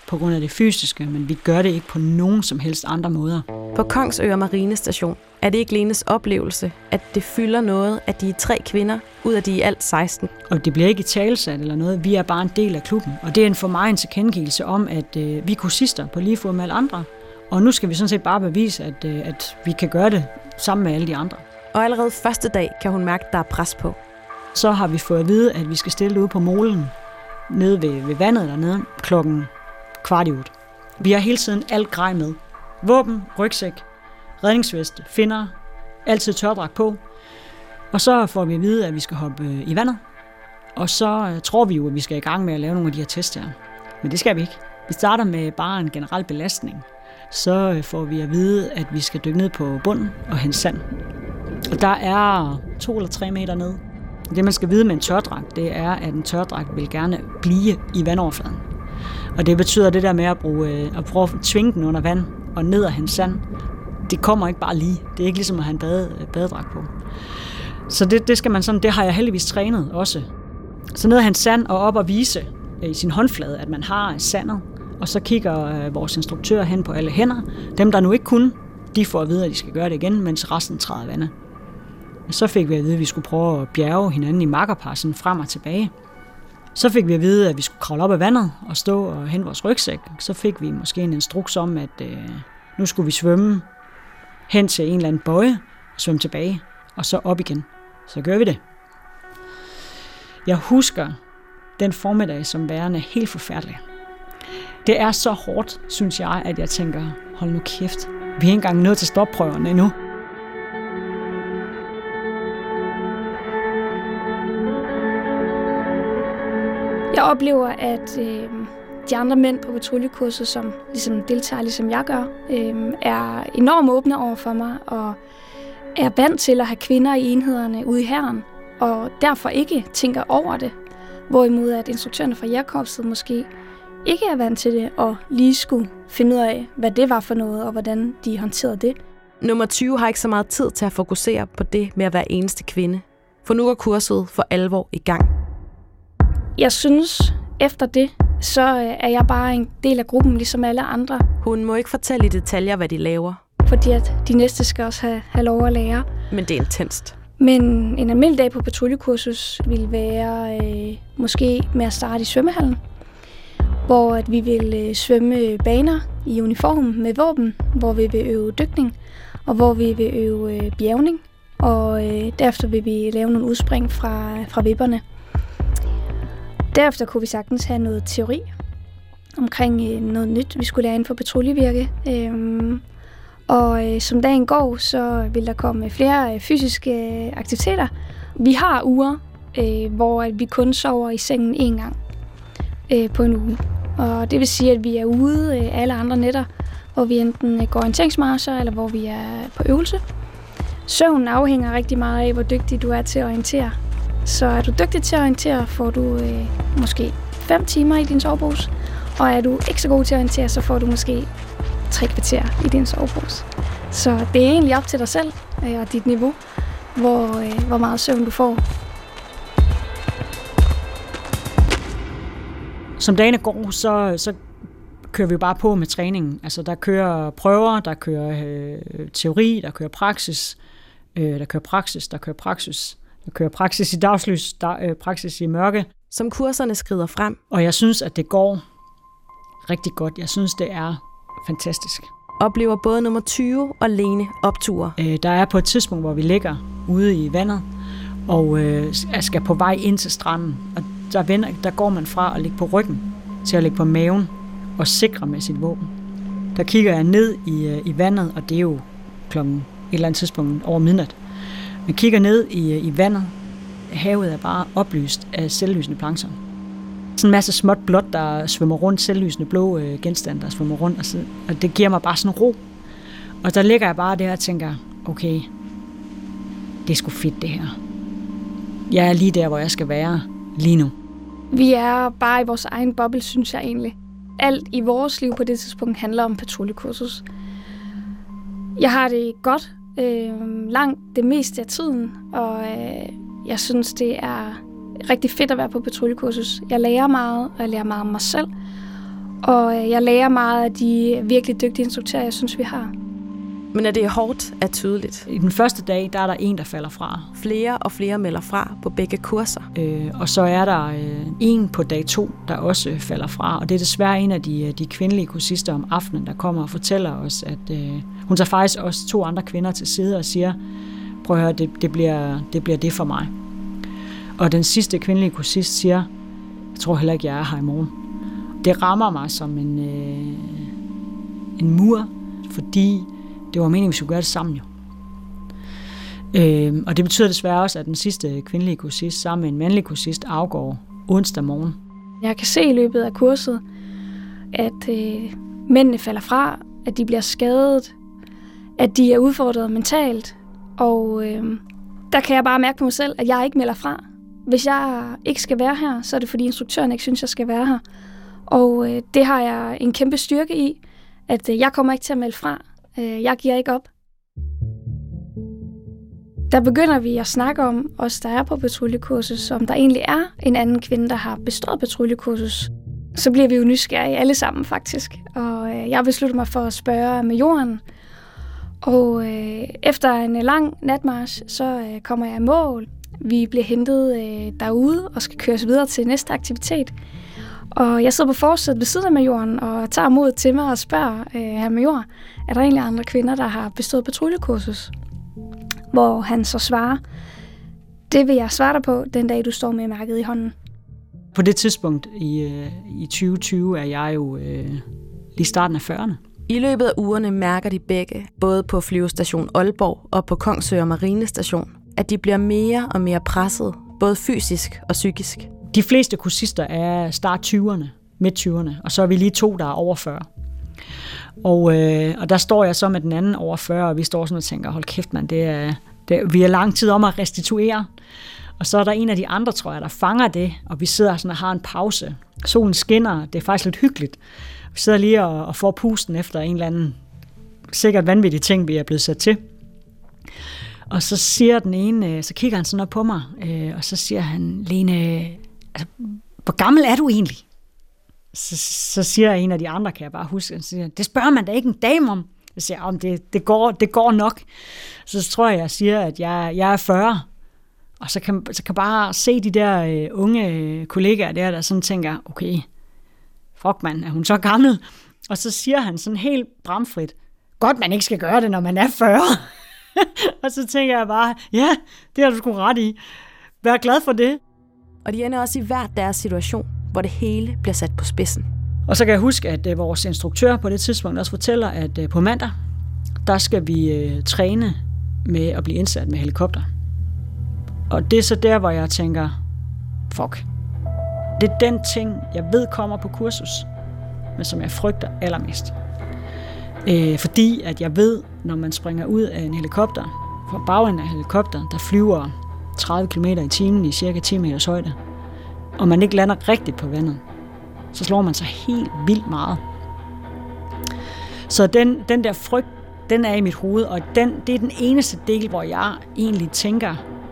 på grund af det fysiske, men vi gør det ikke på nogen som helst andre måder. På Kongsøre Marinestation er det ikke Lenes oplevelse, at det fylder noget, at de er 3 kvinder ud af de i alt 16. Og det bliver ikke italesat eller noget. Vi er bare en del af klubben. Og det er for mig en tilkendegivelse om, at vi er kursister på lige fod med alle andre. Og nu skal vi sådan set bare bevise, at vi kan gøre det sammen med alle de andre. Og allerede første dag kan hun mærke, at der er pres på. Så har vi fået at vide, at vi skal stille ude på molen, nede ved vandet dernede, 7:15. Vi har hele tiden alt grej med. Våben, rygsæk, redningsvest, finner, altid tørdragt på. Og så får vi at vide, at vi skal hoppe i vandet. Og så tror vi jo, at vi skal i gang med at lave nogle af de her tests her. Men det skal vi ikke. Vi starter med bare en generel belastning. Så får vi at vide, at vi skal dykke ned på bunden og hente sand. Og der er 2 eller 3 meter ned. Det, man skal vide med en tørdragt, det er, at en tørdragt vil gerne blive i vandoverfladen. Og det betyder det der med at prøve at tvinge den under vand og ned og hente sand. Det kommer ikke bare lige. Det er ikke ligesom at have en badedragt på. Så det skal man sådan, det har jeg heldigvis trænet også. Så ned og hente sand og op og vise i sin håndflade, at man har sandet. Og så kigger vores instruktør hen på alle hænder. Dem, der nu ikke kunne, de får at vide, at de skal gøre det igen, mens resten træder vandet. Så fik vi at vide, at vi skulle prøve at bjerge hinanden i makkerpar, sådan frem og tilbage. Så fik vi at vide, at vi skulle kravle op af vandet og stå og hente vores rygsæk. Så fik vi måske en instruks om, at nu skulle vi svømme hen til en eller anden bøje og svømme tilbage, og så op igen. Så gør vi det. Jeg husker den formiddag som værende helt forfærdelig. Det er så hårdt, synes jeg, at jeg tænker, hold nu kæft, vi er ikke engang nået til stopprøverne endnu. Jeg oplever, at de andre mænd på patruljekurset, som ligesom deltager, ligesom jeg gør, er enormt åbne over for mig og er vant til at have kvinder i enhederne ude i hæren, og derfor ikke tænker over det. Hvorimod at instruktørerne fra jægerkorpset måske ikke er vant til det, og lige skulle finde ud af, hvad det var for noget, og hvordan de håndterede det. Nummer 20 har ikke så meget tid til at fokusere på det med at være eneste kvinde, for nu går kurset for alvor i gang. Jeg synes, efter det, så er jeg bare en del af gruppen, ligesom alle andre. Hun må ikke fortælle i detaljer, hvad de laver. Fordi at de næste skal også have lov at lære. Men det er intenst. Men en almindelig dag på patruljekursus ville være måske med at starte i svømmehallen, hvor at vi vil svømme baner i uniform med våben, hvor vi vil øve dykning, og hvor vi vil øve bjærgning. Og derefter vil vi lave nogle udspring fra vipperne. Derefter kunne vi sagtens have noget teori omkring noget nyt, vi skulle lære inden for patruljevirke. Og som dagen går, så vil der komme flere fysiske aktiviteter. Vi har uger, hvor vi kun sover i sengen 1 gang på en uge. Og det vil sige, at vi er ude alle andre nætter, hvor vi enten går orienteringsmarcher, eller hvor vi er på øvelse. Søvnen afhænger rigtig meget af, hvor dygtig du er til at orientere. Så er du dygtig til at orientere, får du måske 5 timer i din sovepose. Og er du ikke så god til at orientere, så får du måske 3 kvarter i din sovepose. Så det er egentlig op til dig selv og dit niveau, hvor meget søvn du får. Som dagene går, så kører vi bare på med træningen. Altså der kører prøver, der kører teori, der kører praksis, der kører praksis i dagslys, praksis i mørke. Som kurserne skrider frem. Og jeg synes, at det går rigtig godt. Jeg synes, det er fantastisk. Oplever både nummer 20 og Lene opture. Der er på et tidspunkt, hvor vi ligger ude i vandet, og skal på vej ind til stranden. Og der går man fra at ligge på ryggen til at ligge på maven og sikre med sit våben. Der kigger jeg ned i vandet, og det er jo klokken et eller andet tidspunkt over midnat. Man kigger ned i vandet. Havet er bare oplyst af selvlysende plankton. Sådan en masse småt blåt, der svømmer rundt, selvlysende blå genstande, der svømmer rundt, og det giver mig bare sådan ro. Og der ligger jeg bare der og tænker, okay, det er sgu fedt det her. Jeg er lige der, hvor jeg skal være lige nu. Vi er bare i vores egen boble, synes jeg egentlig. Alt i vores liv på det tidspunkt handler om patruljekursus. Jeg har det godt langt det meste af tiden, og jeg synes, det er rigtig fedt at være på patruljekursus. Jeg lærer meget, og jeg lærer meget om mig selv. Og jeg lærer meget af de virkelig dygtige instruktører, jeg synes, vi har. Men er det hårdt er tydeligt. I den første dag, der er der en, der falder fra. Flere og flere melder fra på begge kurser. Og så er der en på dag 2, der også falder fra. Og det er desværre en af de kvindelige kursister om aftenen, der kommer og fortæller os, at hun tager faktisk også 2 andre kvinder til side og siger, prøv at høre, det bliver det for mig. Og den sidste kvindelige kursist siger, jeg tror heller ikke, jeg er her i morgen. Det rammer mig som en mur, fordi det var meningen, vi skulle gøre det sammen jo. Og det betyder desværre også, at den sidste kvindelige kursist sammen med en mandlig kursist afgår onsdag morgen. Jeg kan se i løbet af kurset, at mændene falder fra, at de bliver skadet, at de er udfordret mentalt. Og der kan jeg bare mærke på mig selv, at jeg ikke melder fra. Hvis jeg ikke skal være her, så er det fordi instruktøren ikke synes, jeg skal være her. Og det har jeg en kæmpe styrke i, at jeg kommer ikke til at melde fra. Jeg giver ikke op. Der begynder vi at snakke om, os der er på patruljekursus, om der egentlig er en anden kvinde, der har bestået patruljekursus. Så bliver vi jo nysgerrige alle sammen faktisk. Og jeg beslutter mig for at spørge majoren. Og efter en lang natmarch, så kommer jeg i mål. Vi bliver hentet derude og skal køres videre til næste aktivitet. Og jeg sidder på forsædet ved siden af majoren og tager modet til mig og spørger herr major, er der egentlig andre kvinder, der har bestået patruljekursus? Hvor han så svarer, det vil jeg svare dig på den dag, du står med mærket i hånden. På det tidspunkt i 2020 er jeg jo lige starten af 40'erne. I løbet af ugerne mærker de begge, både på flyvestation Aalborg og på Kongsør Marinestation, at de bliver mere og mere presset, både fysisk og psykisk. De fleste kursister er start 20'erne, midt 20'erne, og så er vi lige 2, der er over 40. Og der står jeg så med den anden over 40, og vi står sådan og tænker, hold kæft mand, vi er lang tid om at restituere. Og så er der en af de andre, tror jeg, der fanger det, og vi sidder sådan og har en pause. Solen skinner, det er faktisk lidt hyggeligt. Vi sidder lige og får pusten efter en eller anden sikkert vanvittig ting, vi er blevet sat til. Og så siger den ene, så kigger han sådan op på mig, og så siger han, Lene, altså, hvor gammel er du egentlig? Så siger en af de andre, kan jeg bare huske, siger, det spørger man da ikke en dame om. Jeg siger, om det går nok. Så tror jeg siger, at jeg er 40. Og så kan bare se de der unge kollegaer der sådan tænker, okay, fuck man, er hun så gammel? Og så siger han sådan helt bramfrit, godt man ikke skal gøre det, når man er 40. Og så tænker jeg bare, ja, det har du sgu ret i. Vær glad for det. Og de ender også i hver deres situation, hvor det hele bliver sat på spidsen. Og så kan jeg huske, at vores instruktør på det tidspunkt også fortæller, at på mandag, der skal vi træne med at blive indsat med helikopter. Og det er så der, hvor jeg tænker, fuck. Det er den ting, jeg ved kommer på kursus, men som jeg frygter allermest. Fordi at jeg ved, når man springer ud af en helikopter, fra bagenden af helikopter, der flyver 30 km i timen i cirka 10 meters højde, og man ikke lander rigtigt på vandet, så slår man sig helt vildt meget. Så den der frygt, den er i mit hoved, og det er den eneste del, hvor jeg egentlig tænker,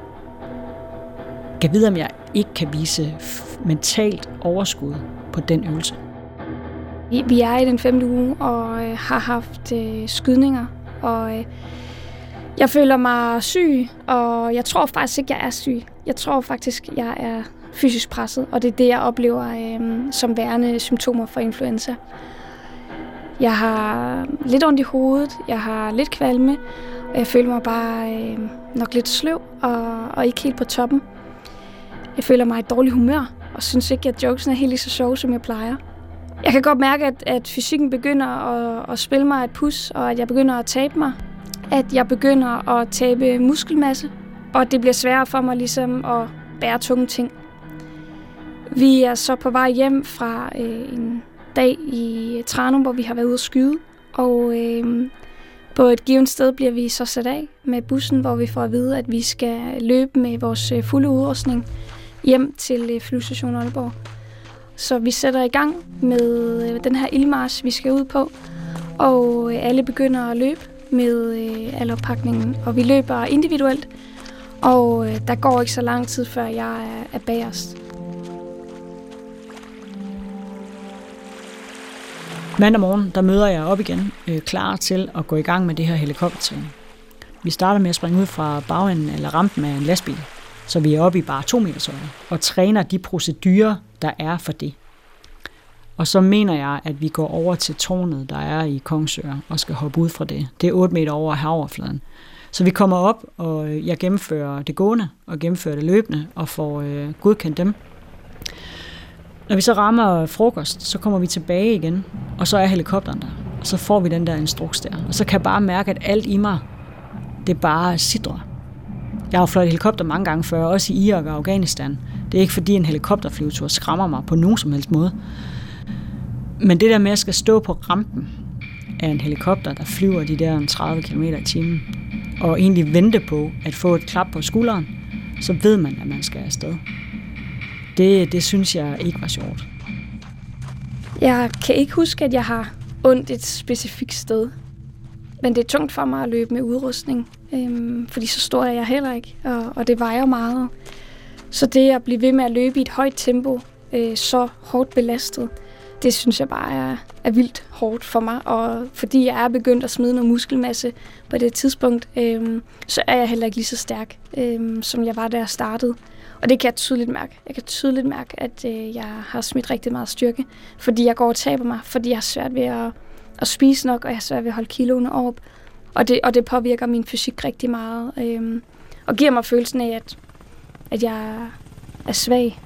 kan vide, om jeg ikke kan vise mentalt overskud på den øvelse. Vi er i den 5. uge og har haft skydninger, og jeg føler mig syg, og jeg tror faktisk ikke, jeg er syg. Jeg tror faktisk, jeg er fysisk presset, og det er det, jeg oplever som værende symptomer for influenza. Jeg har lidt ondt i hovedet, jeg har lidt kvalme, og jeg føler mig bare nok lidt sløv og ikke helt på toppen. Jeg føler mig i et dårligt humør, og synes ikke, at jokesen er helt lige så sjove, som jeg plejer. Jeg kan godt mærke, at fysikken begynder at spille mig et pus, og at jeg begynder at tabe mig. At jeg begynder at tabe muskelmasse, og at det bliver sværere for mig ligesom at bære tunge ting. Vi er så på vej hjem fra en dag i Tranum, hvor vi har været ude at skyde. Og på et givet sted bliver vi så sat af med bussen, hvor vi får at vide, at vi skal løbe med vores fulde udrustning hjem til flyvestation Aalborg. Så vi sætter i gang med den her ildmarch, vi skal ud på, og alle begynder at løbe med al oppakningen, og vi løber individuelt, og der går ikke så lang tid, før jeg er bagerst. Mandag morgen, der møder jeg op igen, klar til at gå i gang med det her helikoptertræning. Vi starter med at springe ud fra bagenden eller rampen af en lastbil, så vi er oppe i bare 2 meters højde, og træner de procedurer, der er for det. Og så mener jeg, at vi går over til tårnet, der er i Kongsør, og skal hoppe ud fra det. Det er 8 meter over havoverfladen. Så vi kommer op, og jeg gennemfører det gående, og gennemfører det løbende, og får godkendt dem. Når vi så rammer frokost, så kommer vi tilbage igen, og så er helikopteren der. Og så får vi den der instruks der. Og så kan jeg bare mærke, at alt i mig, det bare sidrer. Jeg har fløjet helikopter mange gange før, også i Irak og Afghanistan. Det er ikke fordi en helikopterflyvetur skræmmer mig på nogen som helst måde. Men det der med, at jeg skal stå på rampen af en helikopter, der flyver de der 30 km i timen, og egentlig vente på at få et klap på skulderen, så ved man, at man skal afsted. Det synes jeg ikke var sjovt. Jeg kan ikke huske, at jeg har ondt et specifikt sted. Men det er tungt for mig at løbe med udrustning, fordi så stor er jeg heller ikke, og det vejer meget. Så det at blive ved med at løbe i et højt tempo, så hårdt belastet, det synes jeg bare er vildt hårdt for mig. Og fordi jeg er begyndt at smide noget muskelmasse på det tidspunkt, så er jeg heller ikke lige så stærk, som jeg var, da jeg startede. Og det kan jeg tydeligt mærke. Jeg kan tydeligt mærke, at jeg har smidt rigtig meget styrke, fordi jeg går og taber mig, fordi jeg har svært ved at spise nok, og jeg har svært ved at holde kiloene op. Og det påvirker min fysik rigtig meget, og giver mig følelsen af, at jeg er svag.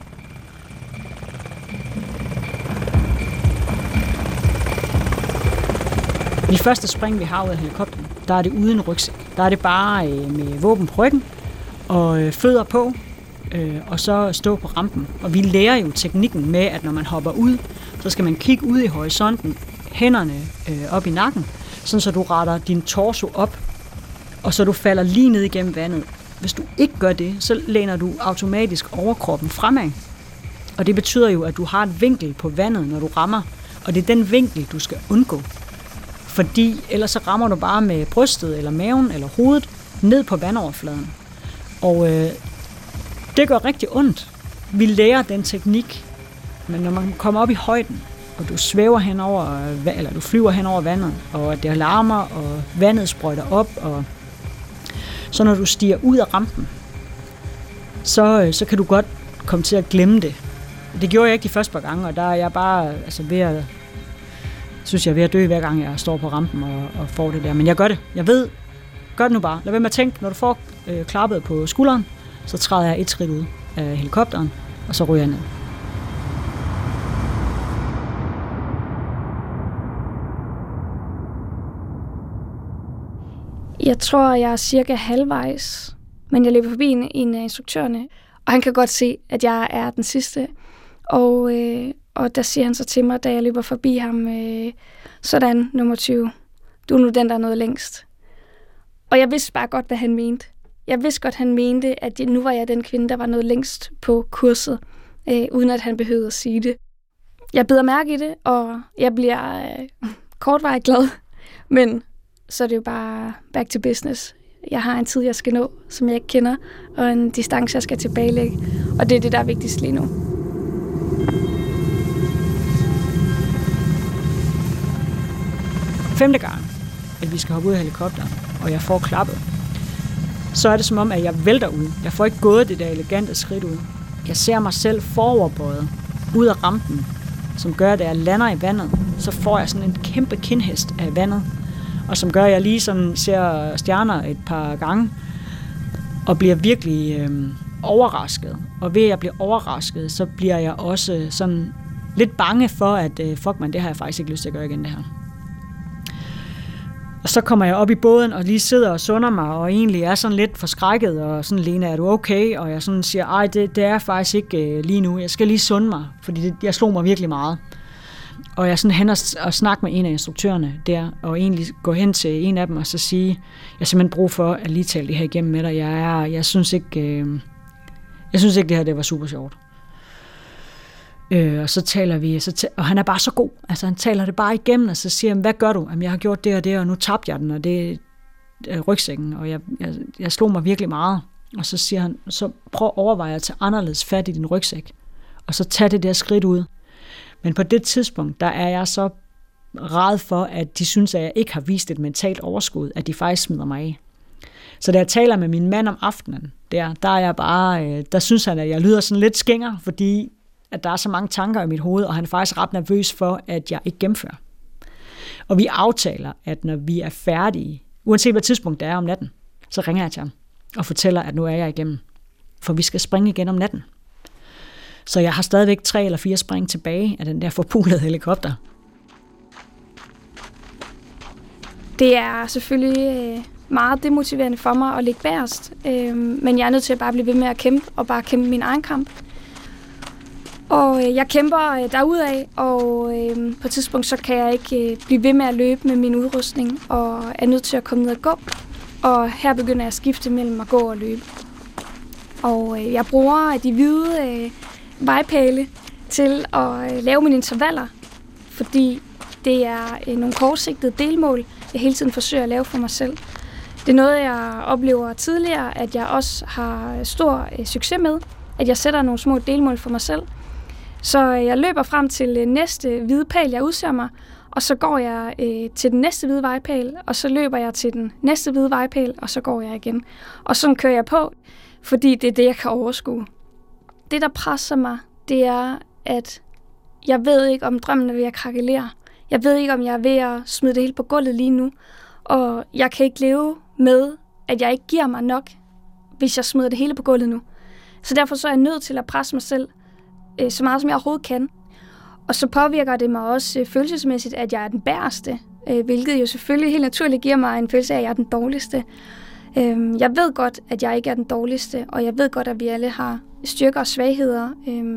De første spring, vi har ud af helikopteren, der er det uden rygsæk. Der er det bare med våben på ryggen og fødder på, og så stå på rampen. Og vi lærer jo teknikken med, at når man hopper ud, så skal man kigge ud i horisonten, hænderne op i nakken, sådan så du retter din torso op, og så du falder lige ned igennem vandet. Hvis du ikke gør det, så læner du automatisk overkroppen fremad. Og det betyder jo, at du har et vinkel på vandet, når du rammer, og det er den vinkel, du skal undgå. Fordi ellers så rammer du bare med brystet eller maven eller hovedet ned på vandoverfladen. Og det gør rigtig ondt. Vi lærer den teknik, men når man kommer op i højden, og du svæver henover, eller du flyver hen over vandet, og det larmer, og vandet sprøjter op, og så når du stiger ud af rampen, så kan du godt komme til at glemme det. Det gjorde jeg ikke de første par gange, og der er jeg bare synes jeg er ved at dø hver gang jeg står på rampen og får det der. Men jeg gør det. Jeg ved, gør det nu bare. Lad være med at tænke, når du får klappet på skulderen, så træder jeg et skridt ud af helikopteren, og så ryger jeg ned. Jeg tror, jeg er cirka halvvejs, men jeg løber forbi en af instruktørerne, og han kan godt se, at jeg er den sidste. Og der siger han så til mig, da jeg løber forbi ham, sådan, nummer 20, du er nu den, der er nået længst. Og jeg vidste bare godt, hvad han mente. Jeg vidste godt, han mente, at nu var jeg den kvinde, der var nået længst på kurset, uden at han behøvede at sige det. Jeg bider mærke i det, og jeg bliver kortvarigt glad, men så er det jo bare back to business. Jeg har en tid, jeg skal nå, som jeg ikke kender, og en distance, jeg skal tilbagelægge, og det er det, der er vigtigst lige nu. Femte gang, at vi skal hoppe ud af helikopteren, og jeg får klappet, så er det som om, at jeg vælter ud. Jeg får ikke gået det der elegante skridt ud. Jeg ser mig selv foroverbøjet ud af rampen, som gør, at jeg lander i vandet. Så får jeg sådan en kæmpe kindhest af vandet, og som gør, at jeg lige sådan ser stjerner et par gange, og bliver virkelig overrasket. Og ved at jeg bliver overrasket, så bliver jeg også sådan lidt bange for, at fuck man, det har jeg faktisk ikke lyst til at gøre igen, det her. Og så kommer jeg op i båden og lige sidder og sunder mig, og egentlig er sådan lidt forskrækket, og sådan, Lena, er du okay? Og jeg sådan siger, ej, det er faktisk ikke lige nu. Jeg skal lige sunde mig, fordi jeg slog mig virkelig meget. Og jeg sådan hen og snakke med en af instruktørerne der, og egentlig gå hen til en af dem og så sige, jeg har simpelthen brug for at lige tale det her igennem med dig. Jeg synes ikke, det her det var super sjovt. Og så taler vi, og han er bare så god. Altså han taler det bare igennem, og så siger han, hvad gør du? Jamen, jeg har gjort det og det, og nu tabte jeg den, og det er rygsækken, og jeg slog mig virkelig meget. Og så siger han, så prøv at overveje at tage anderledes fat i din rygsæk, og så tag det der skridt ud. Men på det tidspunkt, der er jeg så ræd for, at de synes, at jeg ikke har vist et mentalt overskud, at de faktisk smider mig af. Så da jeg taler med min mand om aftenen, der er jeg bare, der synes han, at jeg lyder sådan lidt skænger, fordi at der er så mange tanker i mit hoved, og han er faktisk ret nervøs for, at jeg ikke gennemfører. Og vi aftaler, at når vi er færdige, uanset hvad tidspunkt det er om natten, så ringer jeg til ham og fortæller, at nu er jeg igennem. For vi skal springe igen om natten. Så jeg har stadigvæk 3 eller 4 spring tilbage af den der forpulede helikopter. Det er selvfølgelig meget demotiverende for mig at ligge bagerst, men jeg er nødt til at bare blive ved med at kæmpe, og bare kæmpe min egen kamp. Og jeg kæmper derudad, og på et tidspunkt så kan jeg ikke blive ved med at løbe med min udrustning, og er nødt til at komme ned og gå. Og her begynder jeg at skifte mellem at gå og løbe. Og jeg bruger de hvide vejpæle til at lave mine intervaller, fordi det er nogle kortsigtede delmål, jeg hele tiden forsøger at lave for mig selv. Det er noget, jeg oplever tidligere, at jeg også har stor succes med, at jeg sætter nogle små delmål for mig selv. Så jeg løber frem til næste hvide pæl, jeg udser mig, og så går jeg til den næste hvide vejpæl, og så løber jeg til den næste hvide vejpæl, og så går jeg igen. Og sådan kører jeg på, fordi det er det, jeg kan overskue. Det, der presser mig, det er, at jeg ved ikke, om drømmen er ved at krakelere. Jeg ved ikke, om jeg er ved at smide det hele på gulvet lige nu. Og jeg kan ikke leve med, at jeg ikke giver mig nok, hvis jeg smider det hele på gulvet nu. Så derfor så er jeg nødt til at presse mig selv så meget, som jeg overhovedet kan. Og så påvirker det mig også følelsesmæssigt, at jeg er den bagerste, hvilket jo selvfølgelig helt naturligt giver mig en følelse af, at jeg er den dårligste. Jeg ved godt, at jeg ikke er den dårligste, og jeg ved godt, at vi alle har styrker og svagheder.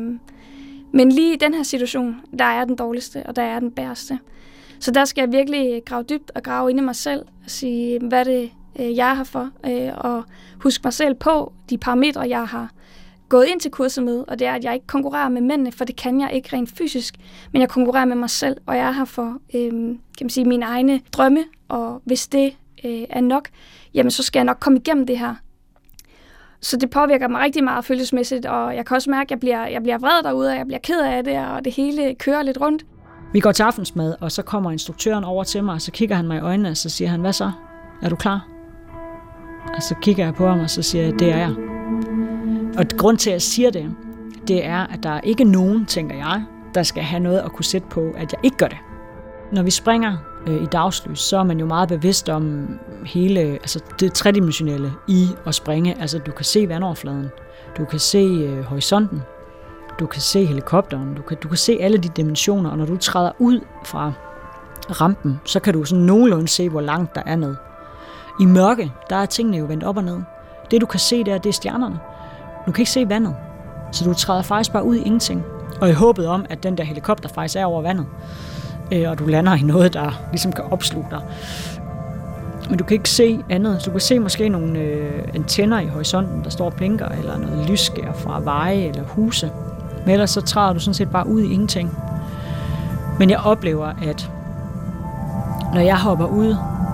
Men lige i den her situation, der er jeg den dårligste, og der er jeg den bagerste. Så der skal jeg virkelig grave dybt og grave ind i mig selv og sige, hvad det jeg er her for, og huske mig selv på de parametre, jeg har gået ind til kurset med, og det er, at jeg ikke konkurrerer med mændene, for det kan jeg ikke rent fysisk, men jeg konkurrerer med mig selv, og jeg er her for kan man sige, mine egne drømme, og hvis det er nok, jamen så skal jeg nok komme igennem det her. Så det påvirker mig rigtig meget følelsesmæssigt, og jeg kan også mærke, at jeg bliver vred derude, og jeg bliver ked af det, og det hele kører lidt rundt. Vi går til aftensmad, og så kommer instruktøren over til mig, og så kigger han mig i øjnene, og så siger han, hvad så? Er du klar? Og så kigger jeg på ham, og så siger jeg, det er jeg. Og grund til, at jeg siger det, det er, at der er ikke nogen, tænker jeg, der skal have noget at kunne sætte på, at jeg ikke gør det. Når vi springer i dagslys, så er man jo meget bevidst om hele, altså det tredimensionelle i at springe. Altså du kan se vandoverfladen, du kan se horisonten, du kan se helikopteren, du kan se alle de dimensioner, og når du træder ud fra rampen, så kan du sådan nogenlunde se, hvor langt der er ned. I mørke, der er tingene jo vendt op og ned. Det du kan se der, det er stjernerne. Du kan ikke se vandet, så du træder faktisk bare ud i ingenting. Og i håbet om, at den der helikopter faktisk er over vandet, og du lander i noget, der ligesom kan opsluge dig. Men du kan ikke se andet. Du kan se måske nogle antenner i horisonten, der står og blinker, eller noget lysskær fra veje eller huse. Men ellers så træder du sådan set bare ud i ingenting. Men jeg oplever, at når jeg hopper ud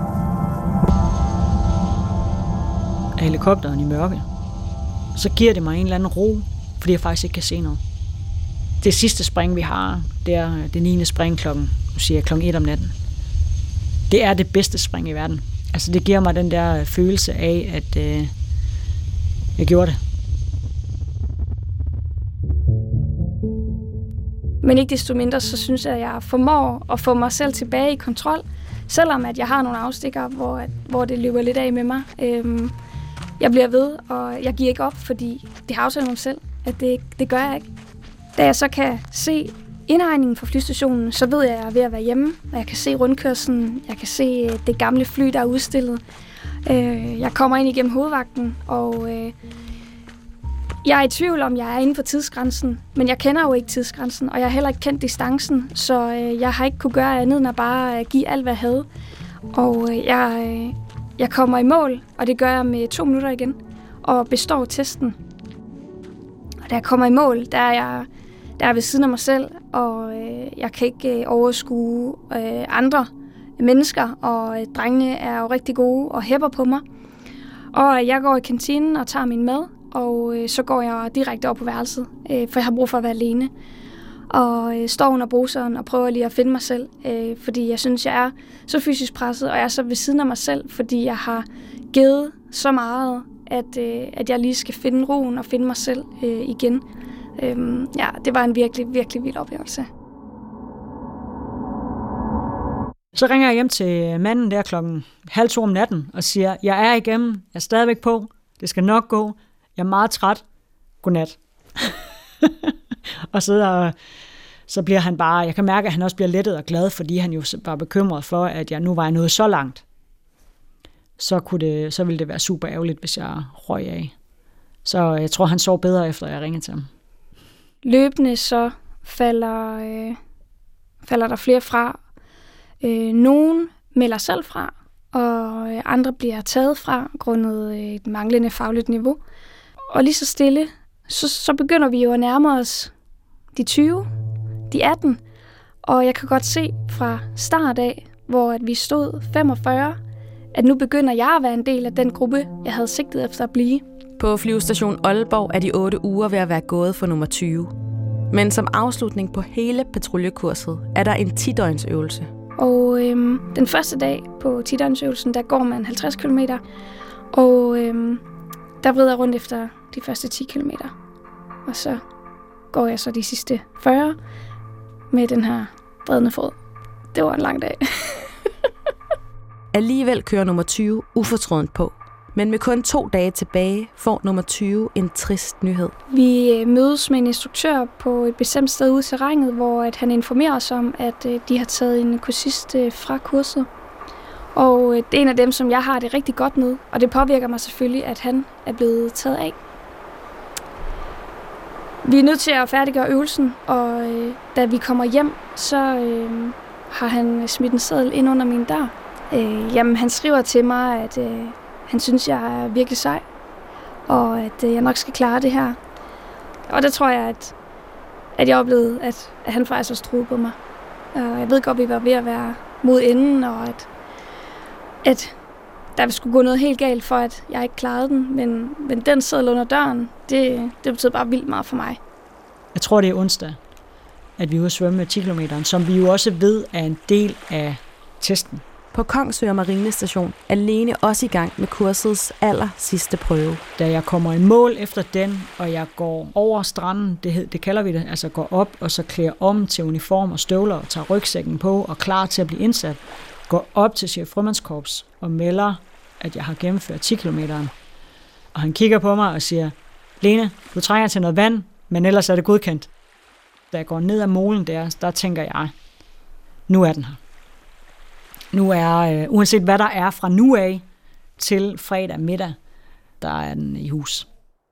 af helikopteren i mørke, så giver det mig en eller anden ro, fordi jeg faktisk ikke kan se noget. Det sidste spring, vi har, det er det 9. spring klokken 1 om natten. Det er det bedste spring i verden. Altså det giver mig den der følelse af, at jeg gjorde det. Men ikke desto mindre, så synes jeg, at jeg formår at få mig selv tilbage i kontrol, selvom at jeg har nogle afstikker, hvor det løber lidt af med mig. Jeg bliver ved, og jeg giver ikke op, fordi det har aftalt mig selv, at det gør jeg ikke. Da jeg så kan se indhegningen fra flystationen, så ved jeg, at jeg er ved at være hjemme, og jeg kan se rundkørslen, jeg kan se det gamle fly, der er udstillet. Jeg kommer ind igennem hovedvagten, og jeg er i tvivl om, jeg er inden for tidsgrænsen, men jeg kender jo ikke tidsgrænsen, og jeg har heller ikke kendt distancen, så jeg har ikke kunne gøre andet end at bare give alt, hvad jeg havde. Og jeg kommer i mål, og det gør jeg med 2 minutter igen, og består testen. Og da jeg kommer i mål, der er jeg ved siden af mig selv, og jeg kan ikke overskue andre mennesker, og drengene er jo rigtig gode og hæpper på mig. Og jeg går i kantinen og tager min mad, og så går jeg direkte op på værelset, for jeg har brug for at være alene. og står under bruseren og prøver lige at finde mig selv, fordi jeg synes, jeg er så fysisk presset, og jeg er så ved siden af mig selv, fordi jeg har givet så meget, at jeg lige skal finde roen og finde mig selv igen. Ja, det var en virkelig, virkelig vild oplevelse. Så ringer jeg hjem til manden der 1:30 om natten og siger, jeg er igennem, jeg er stadigvæk på, det skal nok gå, jeg er meget træt, godnat. Og så bliver han bare, jeg kan mærke, at han også bliver lettet og glad, fordi han jo var bekymret for, at jeg nu var nået så langt. Så ville det være super ærgerligt, hvis jeg røg af. Så jeg tror, han sov bedre, efter jeg ringede til ham. Løbende så falder der flere fra. Nogen melder selv fra, og andre bliver taget fra, grundet et manglende fagligt niveau. Og lige så stille, så begynder vi jo at nærme os de 20, de 18, og jeg kan godt se fra start af, hvor at vi stod 45, at nu begynder jeg at være en del af den gruppe, jeg havde sigtet efter at blive. På flyvestation Aalborg er de 8 uger ved at være gået for nummer 20. Men som afslutning på hele patruljekurset er der en 10-døgnsøvelse. Og den første dag på 10-døgnsøvelsen, der går man 50 km, og der vrider jeg rundt efter de første 10 km. Og så går jeg så de sidste 40 med den her vredne fod. Det var en lang dag. Alligevel kører nummer 20 ufortrødent på. Men med kun 2 dage tilbage får nummer 20 en trist nyhed. Vi mødes med en instruktør på et bestemt sted ude i terrænet, hvor at han informerer os om, at de har taget en kursist fra kurset. Og det er en af dem, som jeg har det rigtig godt med, og det påvirker mig selvfølgelig, at han er blevet taget af. Vi er nødt til at færdiggøre øvelsen, og da vi kommer hjem, så har han smidt en seddel ind under min dør. Jamen, han skriver til mig, at han synes, jeg er virkelig sej, og at jeg nok skal klare det her. Og der tror jeg, at jeg oplevede, at han faktisk også troede på mig. Og jeg ved godt, at vi var ved at være mod enden, og at der skulle gå noget helt galt for, at jeg ikke klarede den. Men den seddel under døren, det betød bare vildt meget for mig. Jeg tror, det er onsdag, at vi er ude at svømme med 10 km, som vi jo også ved er en del af testen. På Kongsør Marinestation alene også i gang med kursets aller sidste prøve. Da jeg kommer i mål efter den, og jeg går over stranden, det kalder vi det, altså går op og så klæder om til uniform og støvler og tager rygsækken på og klar til at blive indsat, går op til chef frømandskorps og melder, at jeg har gennemført 10 km. Og han kigger på mig og siger, Lene, du trænger til noget vand, men ellers er det godkendt. Da jeg går ned ad molen der tænker jeg, nu er den her. Nu er, uanset hvad der er fra nu af til fredag middag, der er den i hus.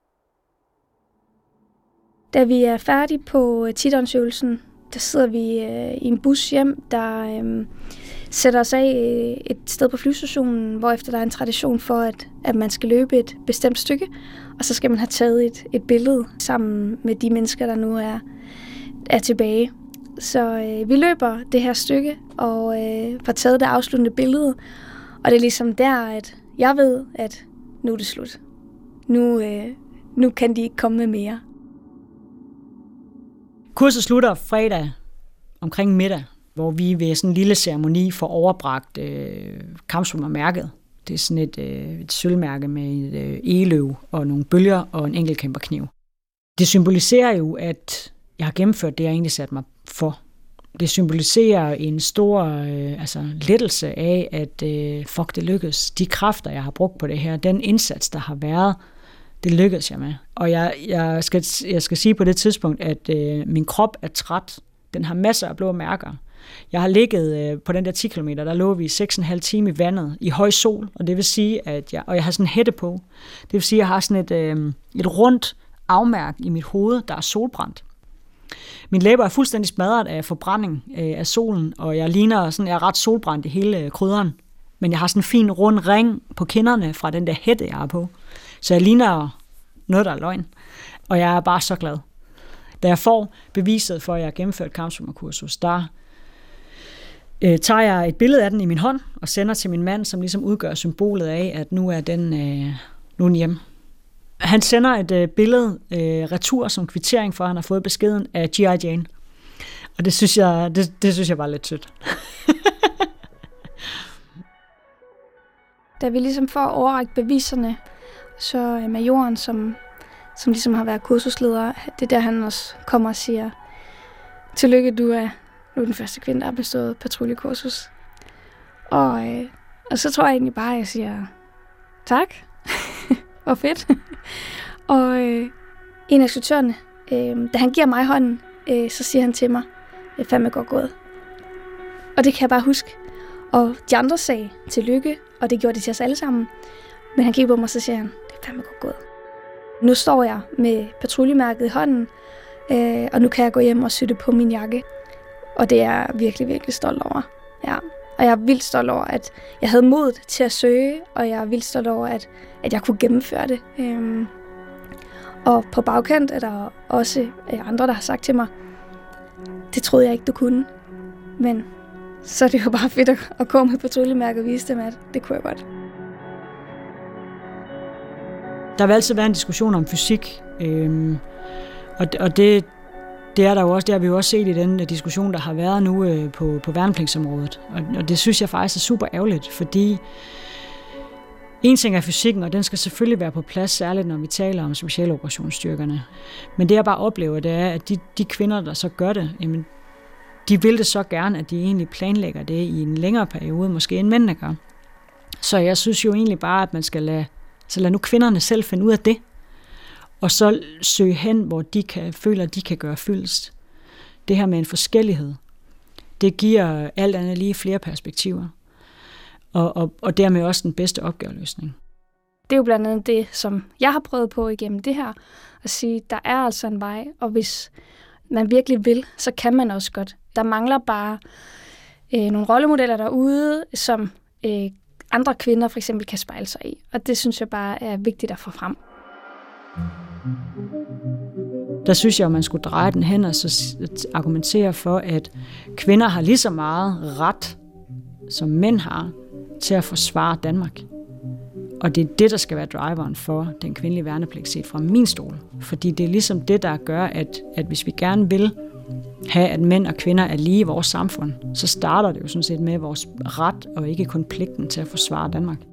Da vi er færdige på 10-døgnsøvelsen, der sidder vi i en bus hjem, der sætter os af et sted på flyvestationen, hvorefter der er en tradition for, at man skal løbe et bestemt stykke, og så skal man have taget et billede sammen med de mennesker, der nu er tilbage. Så vi løber det her stykke og får taget det afsluttende billede, og det er ligesom der, at jeg ved, at nu er det slut. Nu kan de ikke komme med mere. Kurset slutter fredag omkring middag, hvor vi ved sådan en lille ceremoni får overbragt kampsvømmermærket. Det er sådan et sølvmærke med et egeløv og nogle bølger og en enkeltkæmperkniv. Det symboliserer jo, at jeg har gennemført det, jeg egentlig satte mig for. Det symboliserer en stor lettelse af, at det lykkedes. De kræfter, jeg har brugt på det her, den indsats, der har været, det lykkedes jeg med. Og jeg skal sige på det tidspunkt, at min krop er træt. Den har masser af blå mærker. Jeg har ligget på den der 10 km, der lå vi 6,5 timer i vandet i høj sol, og det vil sige, at jeg har sådan en hætte på. Det vil sige, at jeg har sådan et rundt afmærk i mit hoved, der er solbrændt. Min læber er fuldstændig smadret af forbrænding af solen, og jeg er ret solbrændt i hele krydderen. Men jeg har sådan en fin rund ring på kinderne fra den der hætte, jeg har på. Så jeg ligner noget, der er løgn. Og jeg er bare så glad. Da jeg får beviset for, at jeg har gennemført kampsvømmerkursus, der tager jeg et billede af den i min hånd og sender til min mand, som ligesom udgør symbolet af, at nu er den hjemme. Han sender et billede retur som kvittering for, at han har fået beskeden af G.I. Jane. Og det synes jeg var lidt sødt. Da vi ligesom får overrækt beviserne, så majoren, som ligesom har været kursusleder, det er der, han også kommer og siger, tillykke, du er den første kvinde, der har bestået patruljekursus. Og så tror jeg egentlig bare, at jeg siger, tak, hvor fedt. Og en af instruktørerne, da han giver mig hånden, så siger han til mig, det er fandme godt gået. Og det kan jeg bare huske. Og de andre sagde tillykke, og det gjorde de til os alle sammen. Men han kigger på mig, og så siger han, det er fandme godt gået. Nu står jeg med patruljemærket i hånden, og nu kan jeg gå hjem og sytte på min jakke. Og det er jeg virkelig, virkelig stolt over. Ja. Og jeg er vildt stolt over, at jeg havde modet til at søge, og jeg er vildt stolt over, at jeg kunne gennemføre det. Og på bagkant er der også andre, der har sagt til mig, det troede jeg ikke, du kunne. Men så er det jo bare fedt at komme med patruljemærket og vise dem, at det kunne jeg godt. Der vil altid være en diskussion om fysik, og det er der jo også, det har vi jo også set i den diskussion, der har været nu på værnepligtsområdet. Og det synes jeg faktisk er super ærgerligt, fordi en ting er fysikken, og den skal selvfølgelig være på plads, særligt når vi taler om specialoperationsstyrkerne. Men det jeg bare oplever, det er, at de kvinder, der så gør det, jamen, de vil det så gerne, at de egentlig planlægger det i en længere periode, måske end mændene gør. Så jeg synes jo egentlig bare, at man skal lade nu kvinderne selv finde ud af det, og så søge hen, hvor de føler, at de kan gøre fyldest. Det her med en forskellighed, det giver alt andet lige flere perspektiver, og dermed også den bedste opgaveløsning. Det er jo blandt andet det, som jeg har prøvet på igennem det her, at sige, der er altså en vej, og hvis man virkelig vil, så kan man også godt. Der mangler bare nogle rollemodeller derude, som andre kvinder for eksempel kan spejle sig i. Og det synes jeg bare er vigtigt at få frem. Der synes jeg, at man skulle dreje den hen og så argumentere for, at kvinder har lige så meget ret, som mænd har, til at forsvare Danmark. Og det er det, der skal være driveren for den kvindelige værnepligt set fra min stol. Fordi det er ligesom det, der gør, at hvis vi gerne vil have, at mænd og kvinder er lige i vores samfund, så starter det jo sådan set med vores ret og ikke kun pligten til at forsvare Danmark.